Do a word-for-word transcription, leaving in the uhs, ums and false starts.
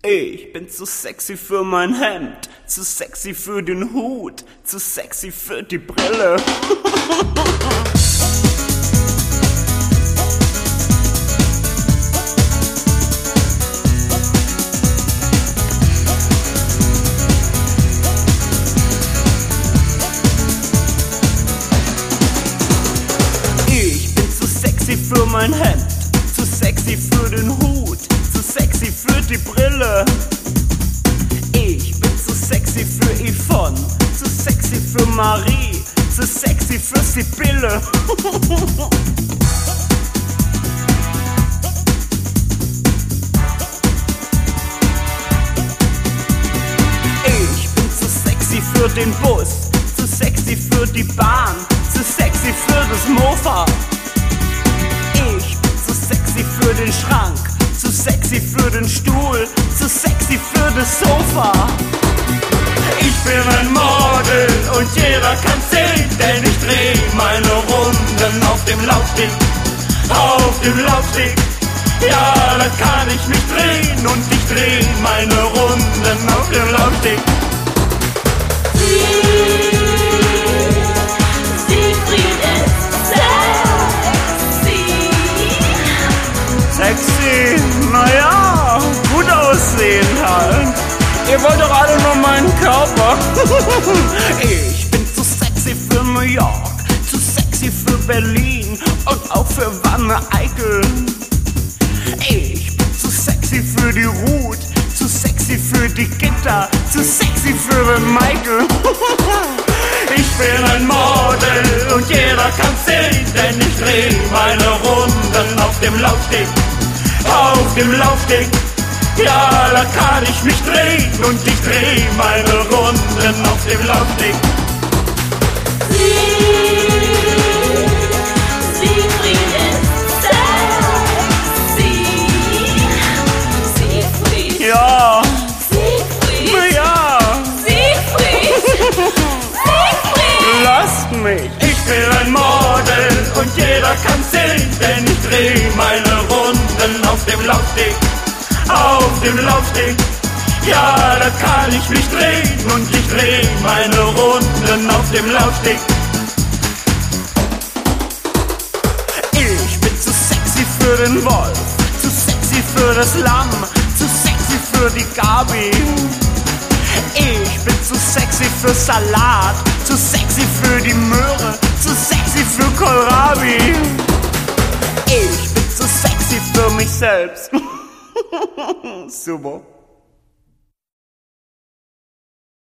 Ich bin zu sexy für mein Hemd, zu sexy für den Hut, zu sexy für die Brille. Ich bin zu sexy für mein Hemd, zu sexy für den Hut, zu sexy für die Brille. Ich bin zu sexy für Yvonne, zu sexy für Marie, zu sexy für Sibylle. Ich bin zu sexy für den Bus, zu sexy für die Bahn, zu sexy für das Mofa. Ich bin zu sexy für den Schrank, zu sexy für den Stuhl, zu sexy für das Sofa. Ich bin ein Model und jeder kann's sehen, denn ich dreh meine Runden auf dem Laufsteg, auf dem Laufsteg. Ja, da kann ich mich drehen und ich dreh meine Runden auf dem Laufsteg. Sexy, naja, gut aussehen halt. Ihr wollt doch alle nur meinen Körper. Ich bin zu sexy für New York, zu sexy für Berlin und auch für Wanne Eickel. Ich bin zu sexy für die Ruth, zu sexy für die Gitter, zu sexy für den Michael. Ich bin ein Model und jeder kann's sehen, denn ich dreh meine Runden auf dem Laufsteg, auf dem Laufsteg. Ja, da kann ich mich drehen und ich dreh meine Runden auf dem Laufsteg. Siegfried ist sexy. Siegfried. Ja. Siegfried. Ja. Siegfried. Siegfried. Lasst mich. Ich bin ein Model und jeder kann's sehen, denn ich dreh meine Runden auf dem Laufsteg, auf dem Laufsteg. Ja, da kann ich mich drehen und ich dreh meine Runden auf dem Laufsteg. Ich bin zu sexy für den Wolf, zu sexy für das Lamm, zu sexy für die Gabi. Ich bin zu sexy für Salat, zu sexy für die Möhre, zu sexy für Kohlrabi. Ich bin zu sexy für mich selbst. Super.